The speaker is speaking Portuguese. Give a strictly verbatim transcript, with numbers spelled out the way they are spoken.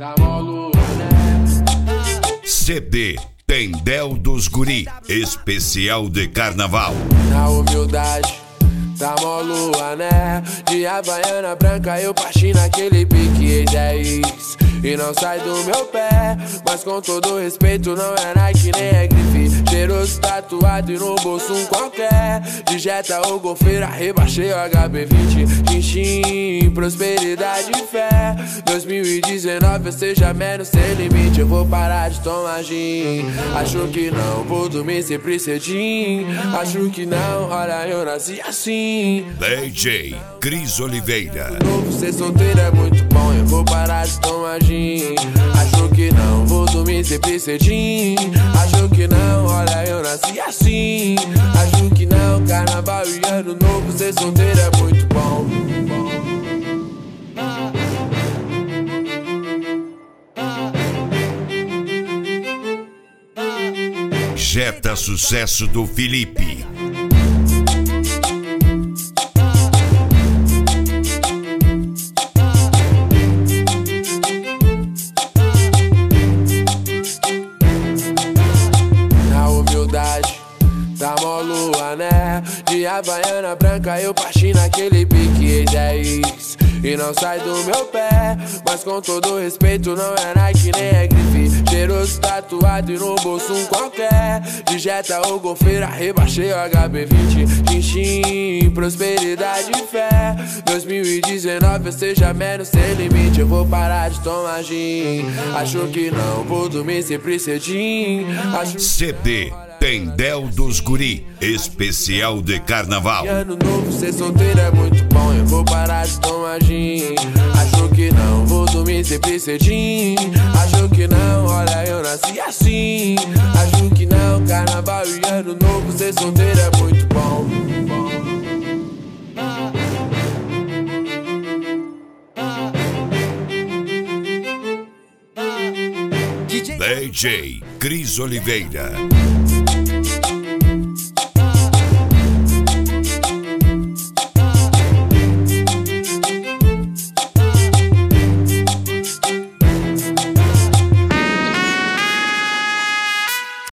Tá molo, né? C D Tendel dos Guri, especial de carnaval. Na humildade, tá molo, né? De Havaiana branca eu parti naquele pique dez. E não sai do meu pé, mas com todo respeito não é Nike nem é grife. Cheiroso tatuado e no bolso um qualquer. De Jetta ou golfeira, rebaixei o H B vinte. Xinxim, prosperidade e fé. dois mil e dezenove eu seja menos sem limite. Eu vou parar de tomar gin. Acho que não, vou dormir sempre cedinho. Acho que não, olha eu nasci assim. D J Cris Oliveira. Novo ser solteiro é muito bom, eu vou parar de tomar gin. Acho que não, vou dormir sempre cedinho. Acho que não, olha eu nasci assim. Acho que não, carnaval e ano novo, ser solteiro é muito bom. Jetta sucesso do Felipe. Tá molo, né? De Havaiana branca eu parti naquele pique dez. E não sai do meu pé, mas com todo respeito não é Nike nem é grife. Cheiroso tatuado e no bolso um qualquer. De Jetta ou golfeira, rebaixei o H B vinte. Xinxim, prosperidade e fé. dois mil e dezenove eu seja menos sem limite. Eu vou parar de tomar gin. Acho que não, vou dormir sempre cedinho. Acho... C D Tendel dos Guri, especial de carnaval. Ano novo, ser solteiro é muito bom, eu vou parar de tomar gin. Acho que não, vou dormir sempre cedinho. Acho que não, olha eu nasci assim. Acho que não, carnaval e ano novo, ser solteiro é muito bom. D J Cris Oliveira.